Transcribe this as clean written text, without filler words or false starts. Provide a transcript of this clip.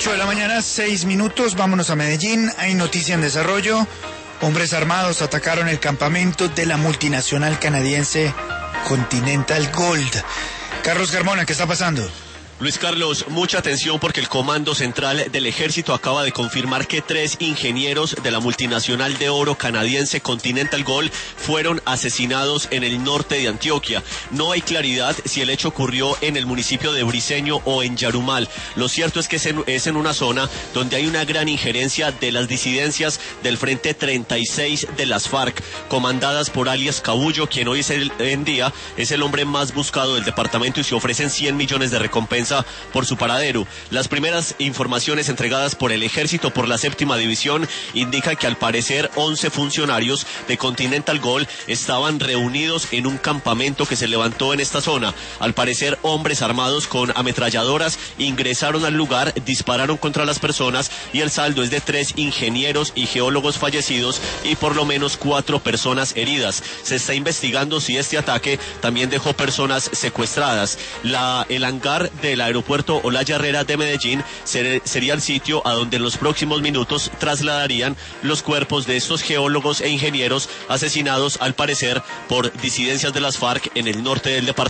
8 de la mañana, 6 minutos. Vámonos a Medellín. Hay noticia en desarrollo. Hombres armados atacaron el campamento de la multinacional canadiense Continental Gold. Carlos Carmona, ¿qué está pasando? Luis Carlos, mucha atención porque el Comando Central del Ejército acaba de confirmar que 3 ingenieros de la multinacional de oro canadiense Continental Gold fueron asesinados en el norte de Antioquia. No hay claridad si el hecho ocurrió en el municipio de Briceño o en Yarumal. Lo cierto es que es en una zona donde hay una gran injerencia de las disidencias del Frente 36 de las FARC, comandadas por alias Cabullo, quien hoy en día es el hombre más buscado del departamento y se ofrecen 100 millones de recompensa por su paradero. Las primeras informaciones entregadas por el ejército por la 7ª división indican que al parecer 11 funcionarios de Continental Gold estaban reunidos en un campamento que se levantó en esta zona. Al parecer hombres armados con ametralladoras ingresaron al lugar, dispararon contra las personas y el saldo es de 3 ingenieros y geólogos fallecidos y por lo menos 4 personas heridas. Se está investigando si este ataque también dejó personas secuestradas. El hangar del aeropuerto Olaya Herrera de Medellín sería el sitio a donde en los próximos minutos trasladarían los cuerpos de estos geólogos e ingenieros asesinados al parecer por disidencias de las FARC en el norte del departamento.